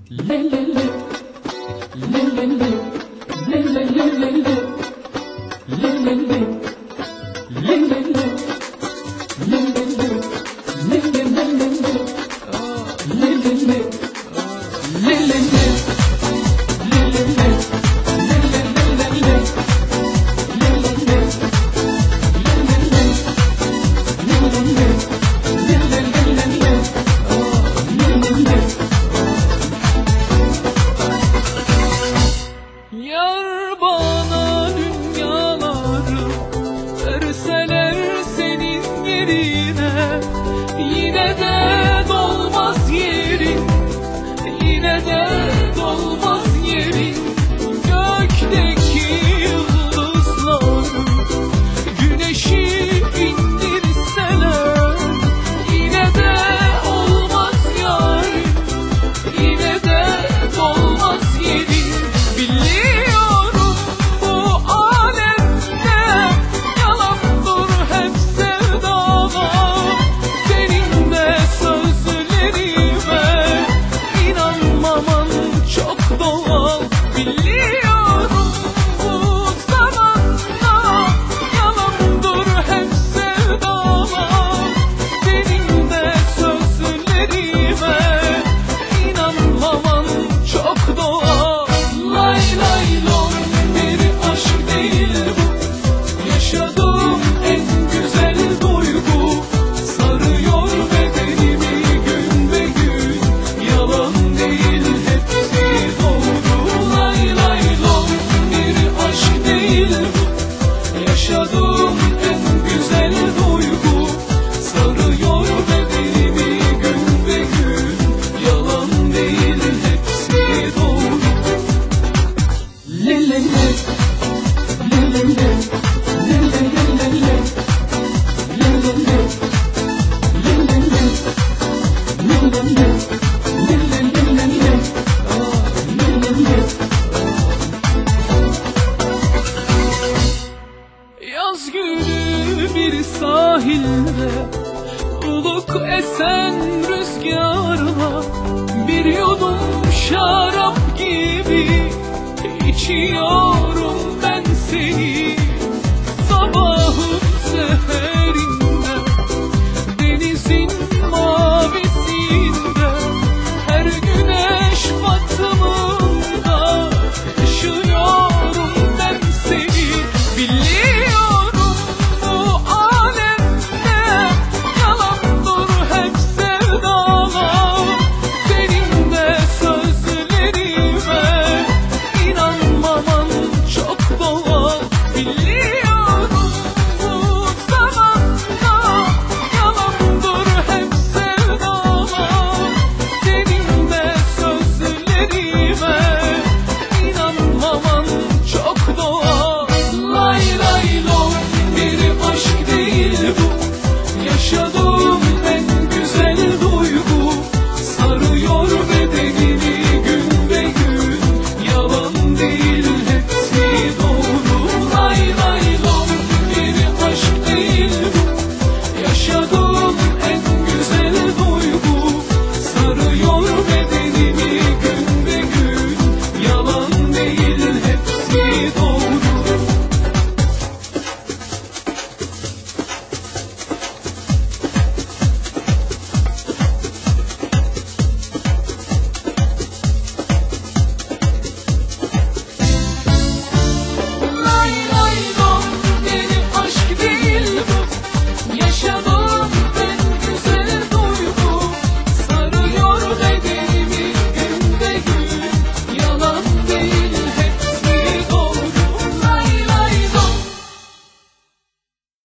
Yar bana dünyaları verseler senin yerine, yine de dolmaz yerin, yine de dolmaz yerin. Gökteki yıldızları güneşi indirseler, yine de olmaz yarim, yine de dolmaz yerin. Biliyorum bu alemde yalandır hep sevdalar. Senin de sözlerime inanmaman çok doğal. Biliyorum bu zamanda yalandır hep sevdalar. Senin de sözlerime inanmaman çok doğal. Lay lay lom, bir aşk değil bu, yaşadığım en güzel duygu. Sarıyor bedenimi gün be gün, yalan değil hepsi doğru. Lay lay lom, bir aşk değil bu, yaşadığım en güzel duygu. Sarıyor bedenimi gün be gün, yalan değil hepsi doğru. Yaz günü bir sahilde, uluk esen rüzgarla, bir yudum şarap gibi içiyorum ben seni.